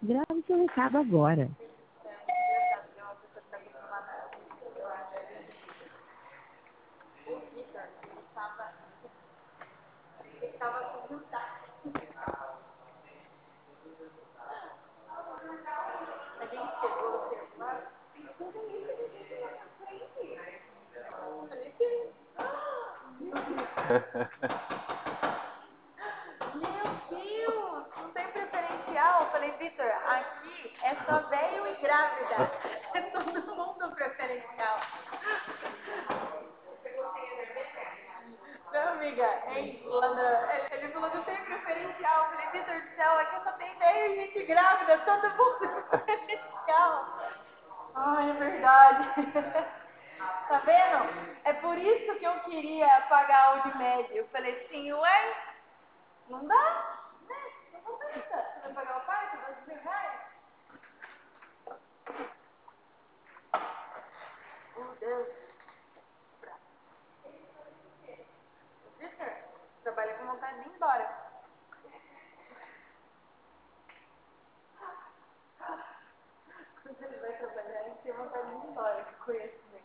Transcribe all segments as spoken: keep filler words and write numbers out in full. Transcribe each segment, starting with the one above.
Grave seu recado agora. Meu Deus, não tem preferencial. Eu falei, Vitor, aqui é só velho e grávida. É todo mundo preferencial. Não, amiga, hein, Lana, ele, ele falou, não tem preferencial. Eu falei, Vitor do céu, aqui só tem velho e gente grávida, todo mundo preferencial. Ai, é verdade. Tá vendo? É por isso que eu queria pagar a Unimed. Eu falei assim, ué, não dá, né? Não compensa. Você vai pagar o parque, dois mil reais? Oh, Deus. Victor, trabalha com vontade de ir embora. Quando ele vai trabalhar, ele tem vontade de ir embora, que conheço bem.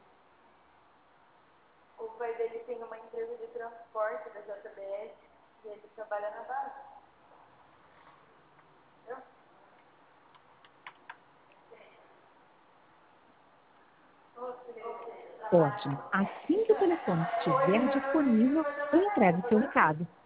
O pai dele tem uma empresa de transporte da J B S e ele trabalha na base. Entendeu? Ótimo. Assim que o telefone estiver disponível, eu entrego seu recado.